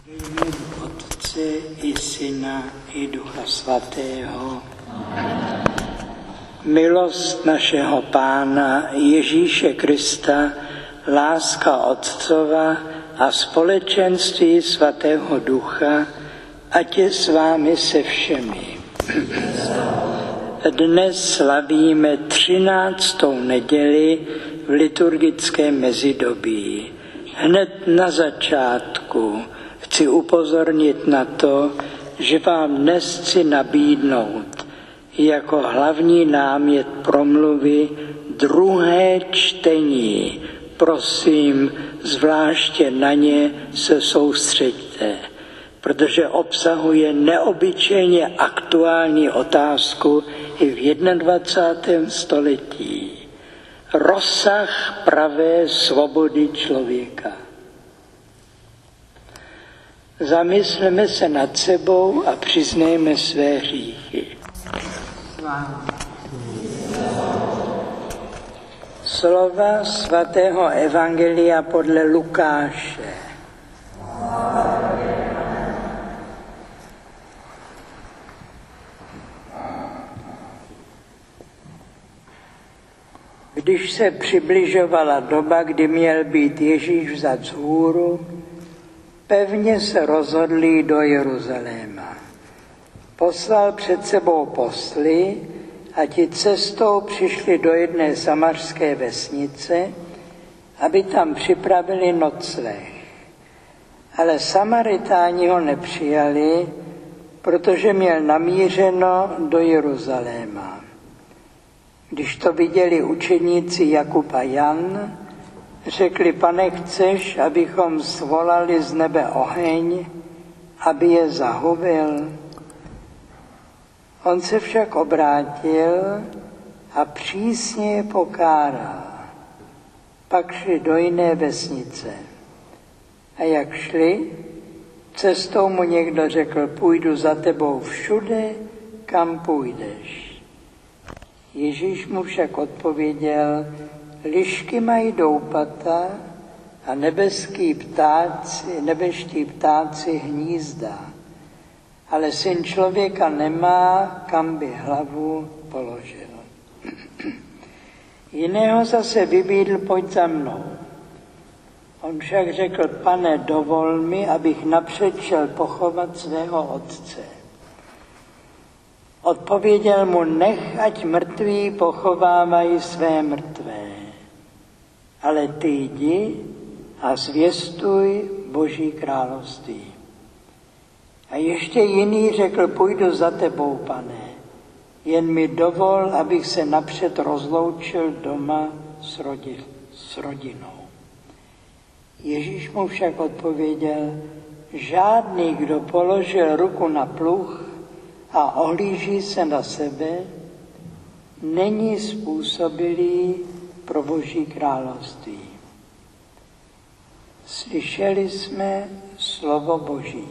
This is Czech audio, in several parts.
Otce i Syna i Ducha Svatého. Milost našeho Pána Ježíše Krista, láska Otcova a společenství Svatého Ducha, ať je s vámi se všemi. Dnes slavíme 13. neděli v liturgickém mezidobí. Hned na začátku chci upozornit na to, že vám dnes chci nabídnout jako hlavní námět promluvy druhé čtení. Prosím, zvláště na ně se soustřeďte, protože obsahuje neobyčejně aktuální otázku i v 21. století. Rozsah pravé svobody člověka. Zamysleme se nad sebou a přiznejme své hříchy. Slova svatého evangelia podle Lukáše. Když se přibližovala doba, kdy měl být Ježíš vzat z hůru, pevně se rozhodli do Jeruzaléma. Poslal před sebou posly a ti cestou přišli do jedné samařské vesnice, aby tam připravili nocleh. Ale Samaritáni ho nepřijali, protože měl namířeno do Jeruzaléma. Když to viděli učeníci Jakub a Jan, řekli: Pane, chceš, abychom svolali z nebe oheň, aby je zahubil? On se však obrátil a přísně je pokáral. Pak šli do jiné vesnice. A jak šli, cestou mu někdo řekl: Půjdu za tebou všude, kam půjdeš. Ježíš mu však odpověděl: Lišky mají doupata a nebeští ptáci hnízda, ale Syn člověka nemá, kam by hlavu položil. Jiného zase vybídl: Pojď za mnou. On však řekl: Pane, dovol mi, abych napřed šel pochovat svého otce. Odpověděl mu: Nech, ať mrtví pochovávají své mrtvé, ale ty jdi a zvěstuj Boží království. A ještě jiný řekl: Půjdu za tebou, Pane, jen mi dovol, abych se napřed rozloučil doma s rodinou. Ježíš mu však odpověděl: Žádný, kdo položil ruku na pluh a ohlíží se na sebe, není způsobilý pro Boží království. Slyšeli jsme slovo Boží.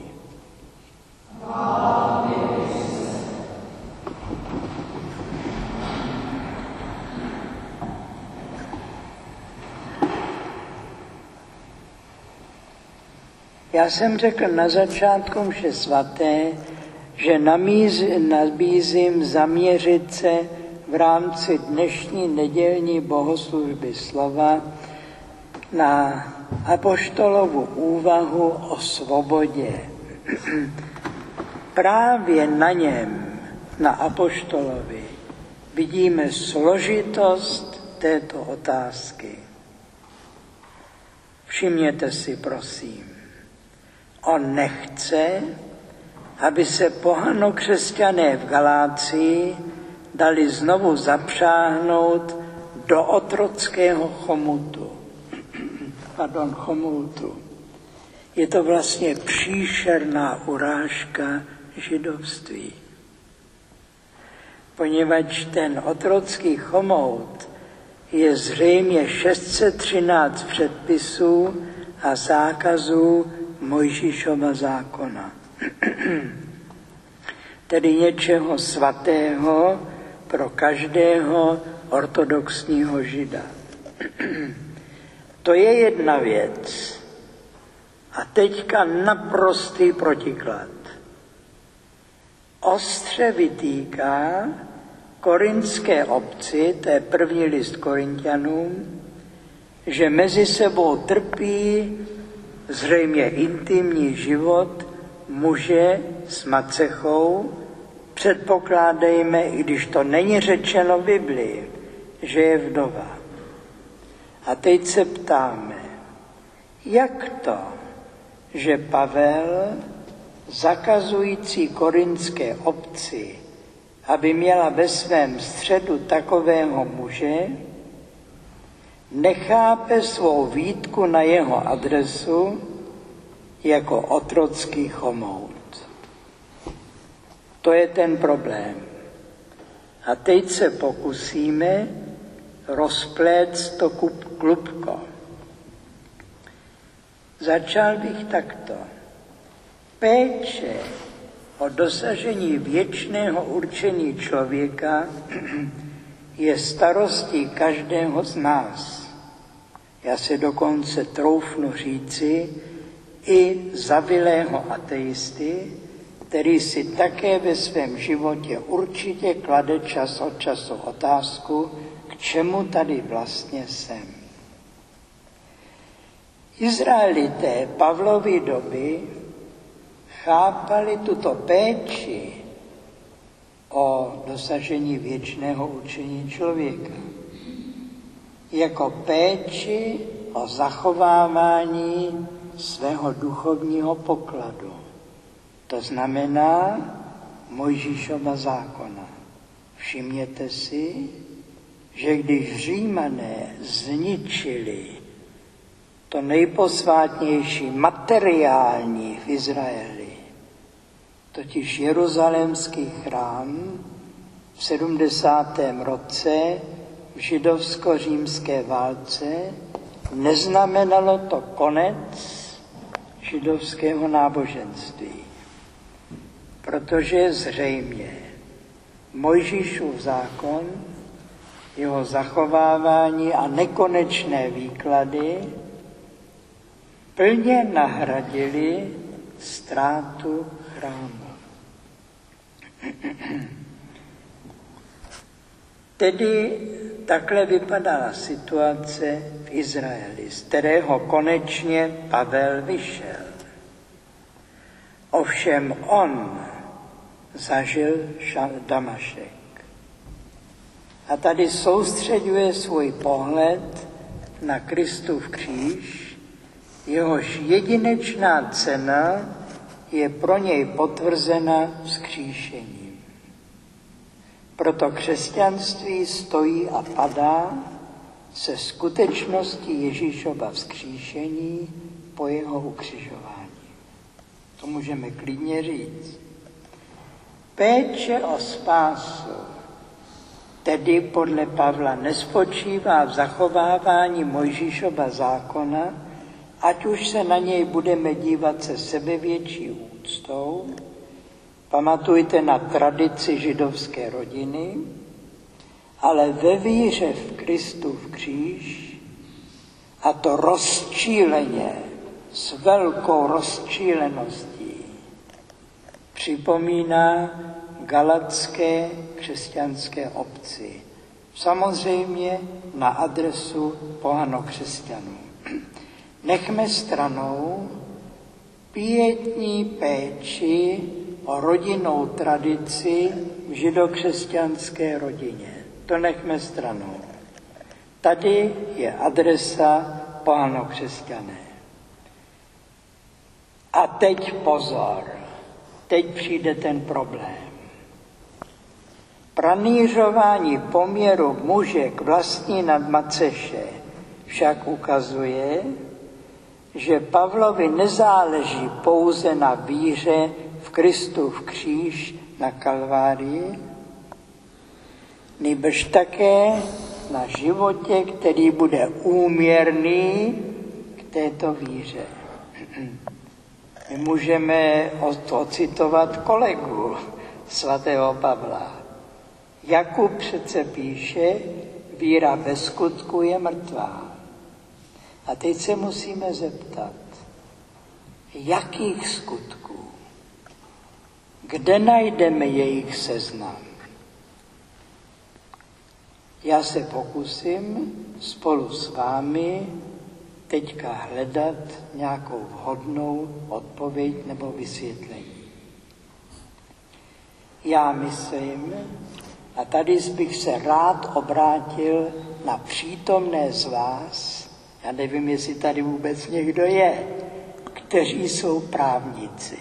Já jsem řekl na začátku mše svaté, že nabízím zaměřit se v rámci dnešní nedělní bohoslužby slova na apoštolovu úvahu o svobodě. Právě na něm, na apoštolovi, vidíme složitost této otázky. Všimněte si, prosím, on nechce, aby se pohanokřesťané v Galácii dali znovu zapřáhnout do otrockého chomoutu. Je to vlastně příšerná urážka židovství. Poněvadž ten otrocký chomout je zřejmě 613 předpisů a zákazů Mojžíšova zákona. Tedy něčeho svatého pro každého ortodoxního žida. To je jedna věc. A teďka naprostý protiklad. Ostře vytýká korinské obci, to je první list Korinťanům, že mezi sebou trpí zřejmě intimní život muže s macechou, předpokládejme, i když to není řečeno v Biblii, že je vdova. A teď se ptáme, jak to, že Pavel, zakazující korinské obci, aby měla ve svém středu takového muže, nechápe svou výtku na jeho adresu jako otrocký chomout. To je ten problém. A teď se pokusíme rozpléct to klubko. Začal bych takto. Péče o dosažení věčného určení člověka je starostí každého z nás. Já se dokonce troufnu říci i zavilého ateisty, který si také ve svém životě určitě klade čas od času otázku, k čemu tady vlastně jsem. Izraelité Pavlovy doby chápali tuto péči o dosažení věčného určení člověka jako péči o zachovávání svého duchovního pokladu. To znamená Mojžíšova zákona. Všimněte si, že když Římané zničili to nejposvátnější materiální v Izraeli, totiž jeruzalémský chrám v 70. roce v židovsko-římské válce, neznamenalo to konec židovského náboženství. Protože zřejmě Mojžíšův zákon, jeho zachovávání a nekonečné výklady plně nahradili ztrátu chrámu. Tedy takhle vypadala situace v Izraeli, z kterého konečně Pavel vyšel. Ovšem on zažil Damašek. A tady soustřeďuje svůj pohled na Kristův kříž, jehož jedinečná cena je pro něj potvrzena vzkříšením. Proto křesťanství stojí a padá se skutečností Ježíšova vzkříšení po jeho ukřižování. To můžeme klidně říct. Péče o spásu tedy podle Pavla nespočívá v zachovávání Mojžíšova zákona, ať už se na něj budeme dívat se sebevětší úctou. Pamatujte na tradici židovské rodiny, ale ve víře v Kristův kříž, a to rozčíleně, s velkou rozčíleností, připomíná galatské křesťanské obci. Samozřejmě na adresu pohanokřesťanů. Nechme stranou pietní péči o rodinnou tradici v židokřesťanské rodině. To nechme stranou. Tady je adresa pohanokřesťané. A teď pozor, teď přijde ten problém. Pranířování poměru muže k vlastní nadmaceše však ukazuje, že Pavlovi nezáleží pouze na víře v Kristův kříž na Kalvárii, nýbrž také na životě, který bude úměrný k této víře. My můžeme ocitovat kolegu svatého Pavla. Jakub přece píše, víra bez skutku je mrtvá. A teď se musíme zeptat, Jakých skutků? Kde najdeme jejich seznam? Já se pokusím spolu s vámi teďka hledat nějakou vhodnou odpověď nebo vysvětlení. Já myslím, a tady bych se rád obrátil na přítomné z vás, já nevím, jestli tady vůbec někdo je, kteří jsou právníci.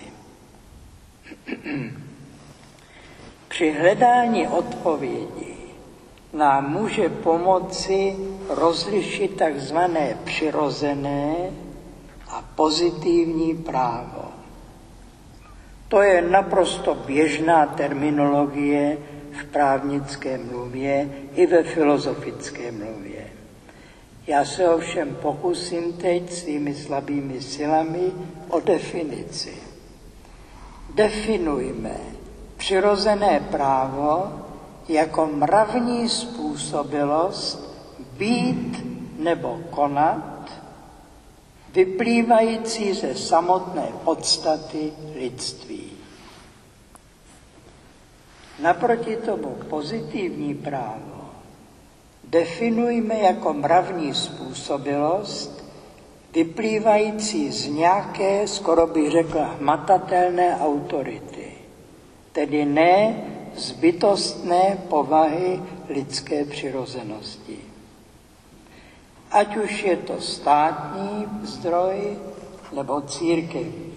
Při hledání odpovědi nám může pomoci rozlišit takzvané přirozené a pozitivní právo. To je naprosto běžná terminologie v právnické mluvě i ve filozofické mluvě. Já se ovšem pokusím teď svými slabými silami o definici. Definujme přirozené právo jako mravní způsobilost být nebo konat, vyplývající ze samotné podstaty lidství. Naproti tomu pozitivní právo definujme jako mravní způsobilost, vyplývající z nějaké, skoro bych řekl, hmatatelné autority, tedy ne z bytostné povahy lidské přirozenosti. Ať už je to státní zdroj nebo církevní.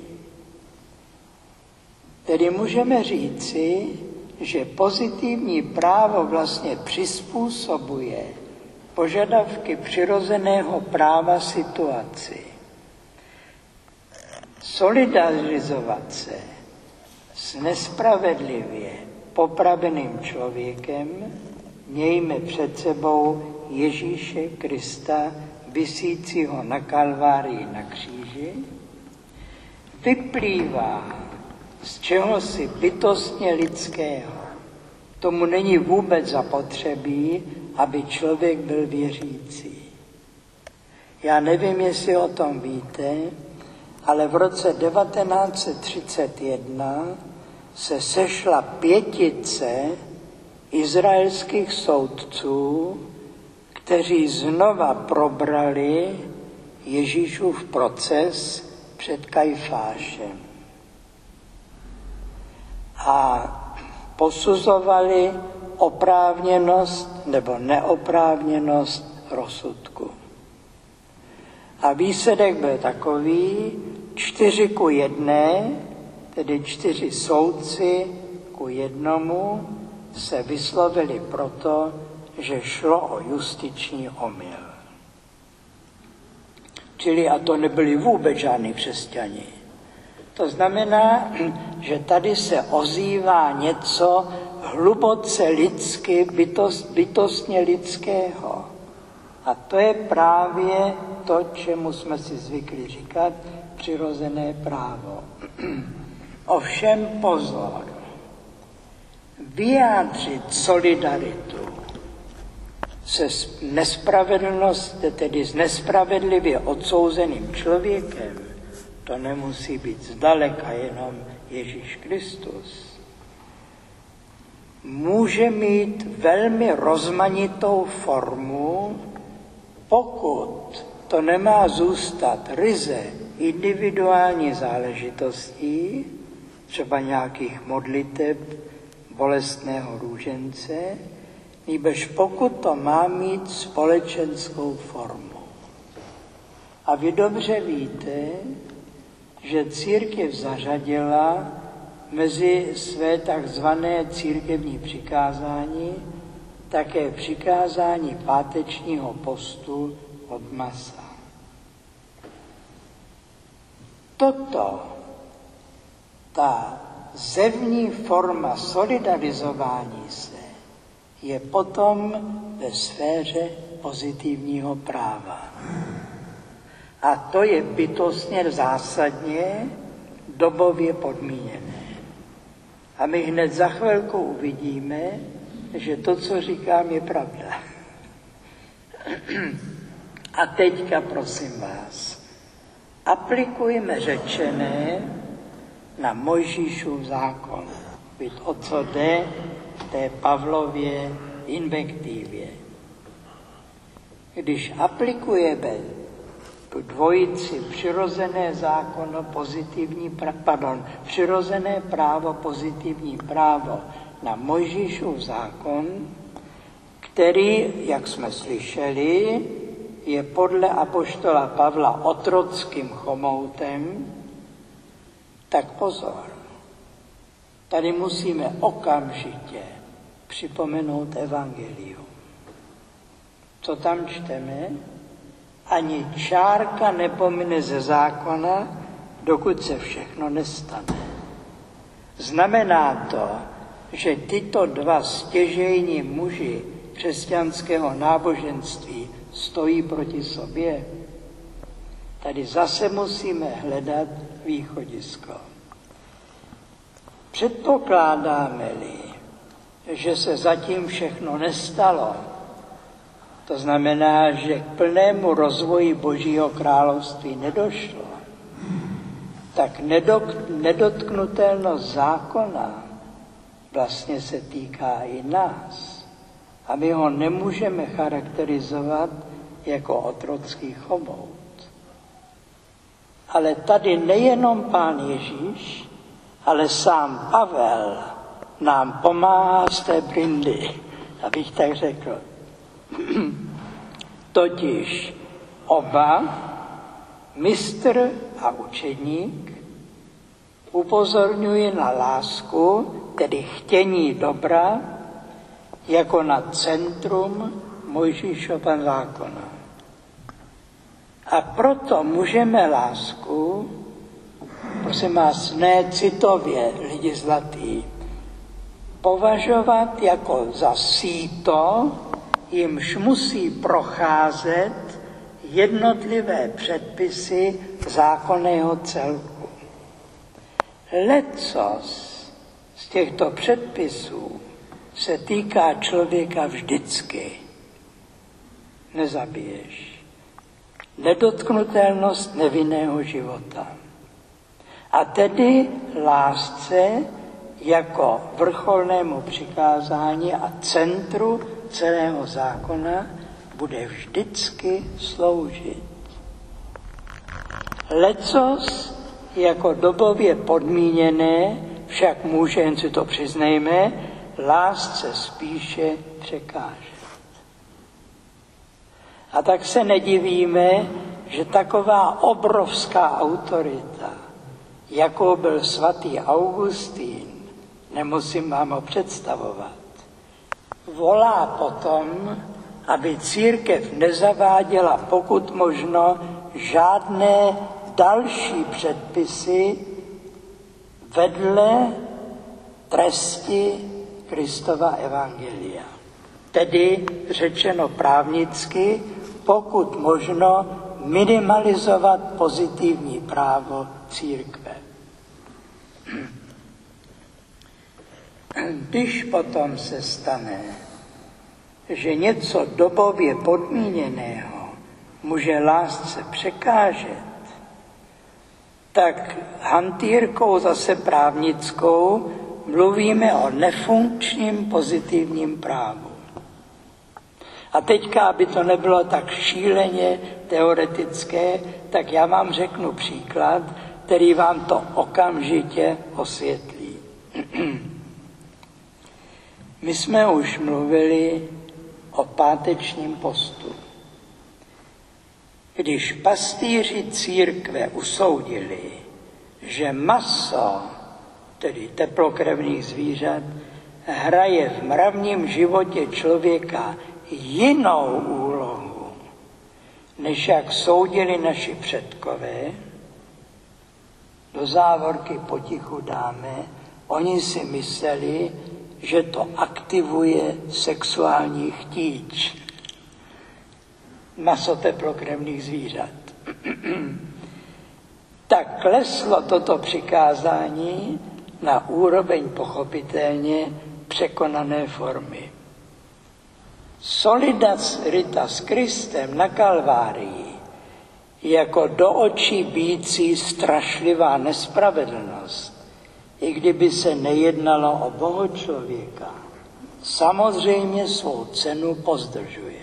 Tedy můžeme říci, že pozitivní právo vlastně přizpůsobuje požadavky přirozeného práva situaci. Solidarizovat se s nespravedlivě popraveným člověkem mějme před sebou Ježíše Krista, visícího na Kalvárii na kříži, vyplývá z čehosi bytostně lidského. Tomu není vůbec zapotřebí, aby člověk byl věřící. Já nevím, jestli o tom víte, ale v roce 1931 se sešla 5 izraelských soudců, kteří znova probrali Ježíšův proces před Kajfášem a posuzovali oprávněnost nebo neoprávněnost rozsudku. A výsledek byl takový, 4:1, tedy 4 soudci ku 1 se vyslovili proto, že šlo o justiční omyl. Čili, a to nebyli vůbec žádní křesťani. To znamená, že tady se ozývá něco hluboce lidsky, bytostně lidského. A to je právě to, čemu jsme si zvykli říkat přirozené právo. Ovšem pozor, vyjádřit solidaritu se tedy s nespravedlivě odsouzeným člověkem, to nemusí být zdaleka jenom Ježíš Kristus. Může mít velmi rozmanitou formu, pokud to nemá zůstat ryze individuální záležitostí, třeba nějakých modliteb, bolestného růžence, nýbrž pokud to má mít společenskou formu. A vy dobře víte, že církev zařadila mezi své takzvané církevní přikázání také přikázání pátečního postu od masa. Ta zevní forma solidarizování se je potom ve sféře pozitivního práva. A to je bytostně zásadně dobově podmíněné. A my hned za chvilku uvidíme, že to, co říkám, je pravda. A teďka prosím vás, aplikujme řečené na Mojžíšův zákon. Víte, o co jde v té Pavlově invektivě. Když aplikujeme tu dvojici přirozené přirozené právo, pozitivní právo na Mojžíšův zákon, který, jak jsme slyšeli, je podle apoštola Pavla otrockým chomoutem, tak pozor. Tady musíme okamžitě připomenout evangelium. Co tam čteme? Ani čárka nepomine ze zákona, dokud se všechno nestane. Znamená to, že tyto dva stěžejní muži křesťanského náboženství stojí proti sobě. Tady zase musíme hledat východisko. Předpokládáme-li, že se zatím všechno nestalo, to znamená, že k plnému rozvoji Božího království nedošlo, tak nedotknutelnost zákona vlastně se týká i nás. A my ho nemůžeme charakterizovat jako otrocký chomout. Ale tady nejenom Pán Ježíš, ale sám Pavel nám pomáhá z té brindy, abych tak řekl. Totiž oba, mistr a učedník, upozorňují na lásku, tedy chtění dobra, jako na centrum Mojžíšova zákona. A proto můžeme lásku, prosím vás, ne citově, lidi zlatí, považovat jako za síto, jimž musí procházet jednotlivé předpisy zákonného celku. Lecos z těchto předpisů se týká člověka vždycky. Nezabiješ. Nedotknutelnost nevinného života. A tedy lásce jako vrcholnému přikázání a centru celého zákona bude vždycky sloužit. Lecos jako dobově podmíněné však může, jen si to přiznejme, lásce spíše překážet. A tak se nedivíme, že taková obrovská autorita, jakou byl svatý Augustín, nemusím vám ho představovat, volá potom, aby církev nezaváděla pokud možno žádné další předpisy vedle tresti Kristova evangelia. Tedy řečeno právnicky, pokud možno minimalizovat pozitivní právo církve. Když potom se stane, že něco dobově podmíněného může lásce překážet, tak hantýrkou zase právnickou mluvíme o nefunkčním pozitivním právu. A teďka, aby to nebylo tak šíleně teoretické, tak já vám řeknu příklad, který vám to okamžitě osvětlí. My jsme už mluvili o pátečním postu. Když pastýři církve usoudili, že maso, tedy teplokrevných zvířat, hraje v mravním životě člověka jinou úlohu, než jak soudili naši předkové, do závorky potichu dáme, oni si mysleli, že to aktivuje sexuální chtíč. Maso teplokrevných zvířat. Tak kleslo toto přikázání na úroveň pochopitelně překonané formy. Solidarita s Kristem na Kalvárii jako do očí bíjící strašlivá nespravedlnost, i kdyby se nejednalo o bohočlověka, samozřejmě svou cenu pozdržuje.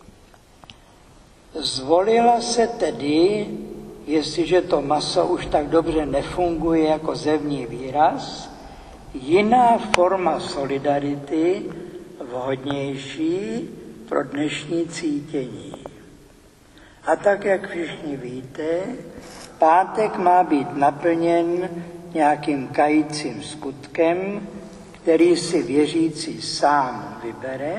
Zvolila se tedy, jestliže to maso už tak dobře nefunguje jako zevní výraz, jiná forma solidarity, vhodnější pro dnešní cítění. A tak, jak všichni víte, pátek má být naplněn nějakým kajícím skutkem, který si věřící sám vybere,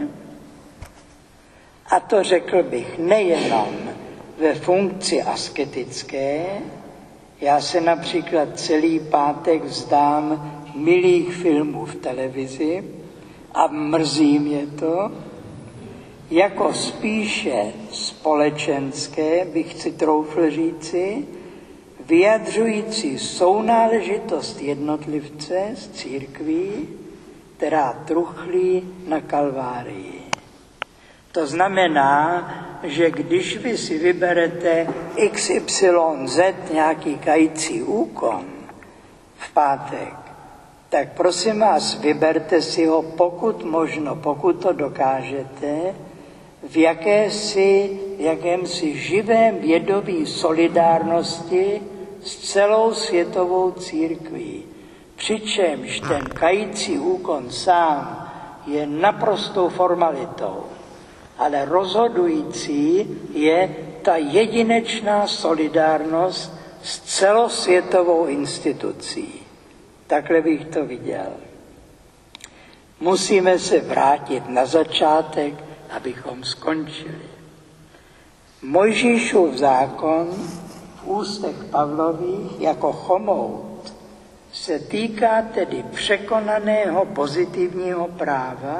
a to řekl bych nejenom ve funkci asketické. Já se například celý pátek vzdám milých filmů v televizi a mrzí mě to, jako spíše společenské, bych si troufl říci, vyjadřující sounáležitost jednotlivce z církví, která truchlí na Kalvárii. To znamená, že když vy si vyberete XYZ nějaký kající úkon v pátek, tak prosím vás, vyberte si ho pokud možno, pokud to dokážete, v jakémsi živém vědomí solidárnosti s celou světovou církví. Přičemž ten kající úkon sám je naprostou formalitou, ale rozhodující je ta jedinečná solidárnost s celosvětovou institucí. Takhle bych to viděl. Musíme se vrátit na začátek, abychom skončili. Mojžíšův zákon v ústech Pavlových jako chomout se týká tedy překonaného pozitivního práva,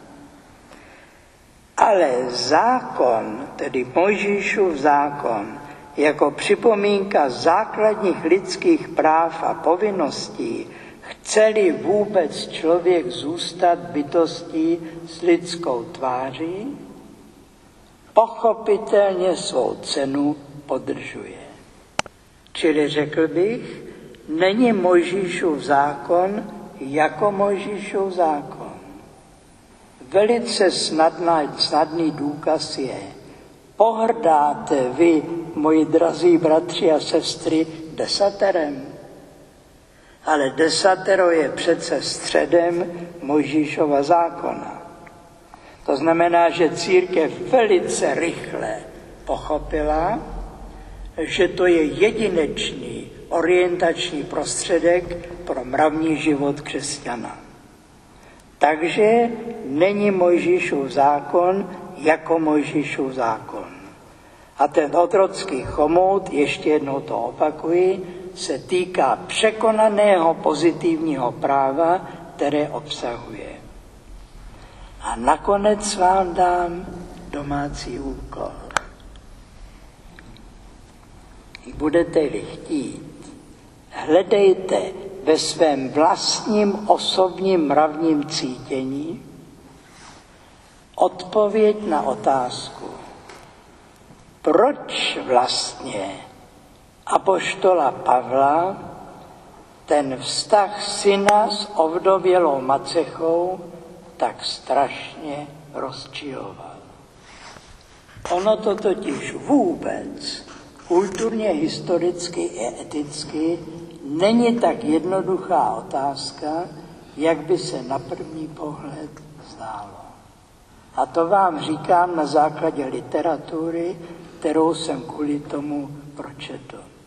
ale zákon, tedy Mojžíšův zákon, jako připomínka základních lidských práv a povinností, chce-li vůbec člověk zůstat bytostí s lidskou tváří, pochopitelně svou cenu podržuje. Čili řekl bych, není Mojžíšův zákon jako Mojžíšův zákon. Velice snadný důkaz je, pohrdáte vy, moji drazí bratři a sestry, desaterem. Ale desatero je přece středem Mojžíšova zákona. To znamená, že církev velice rychle pochopila, že to je jedinečný orientační prostředek pro mravní život křesťana. Takže není Mojžíšův zákon jako Mojžíšův zákon. A ten otrocký chomout, ještě jednou to opakuji, se týká překonaného pozitivního práva, které obsahuje. A nakonec vám dám domácí úkol. Budete-li chtít, hledejte ve svém vlastním osobním mravním cítění odpověď na otázku, proč vlastně apoštola Pavla ten vztah syna s ovdovělou macechou tak strašně rozčiloval. Ono to totiž vůbec kulturně, historicky i eticky není tak jednoduchá otázka, jak by se na první pohled zdálo. A to vám říkám na základě literatury, kterou jsem kvůli tomu pročetl.